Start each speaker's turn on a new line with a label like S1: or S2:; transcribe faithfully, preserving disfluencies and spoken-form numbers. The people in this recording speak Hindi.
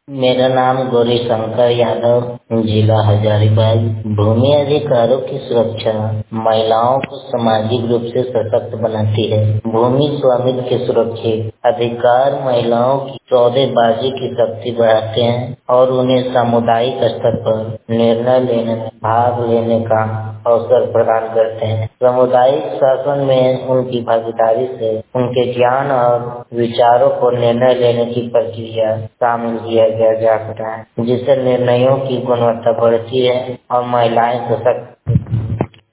S1: मेरा नाम गौरीशंकर यादव, जिला हजारीबाग। भूमि अधिकारों की सुरक्षा महिलाओं को सामाजिक रूप से सशक्त बनाती है। भूमि स्वामित्व के सुरक्षित अधिकार महिलाओं की सौदेबाजी की शक्ति बढ़ाते हैं और उन्हें सामुदायिक स्तर पर निर्णय लेने में भाग लेने का अवसर प्रदान करते हैं। सामुदायिक शासन में उनकी भागीदारी से उनके ज्ञान और विचारों को निर्णय लेने की प्रक्रिया शामिल किया किया जा सकता है, जिससे निर्णयों की गुणवत्ता बढ़ती है और महिलाएं सशक्त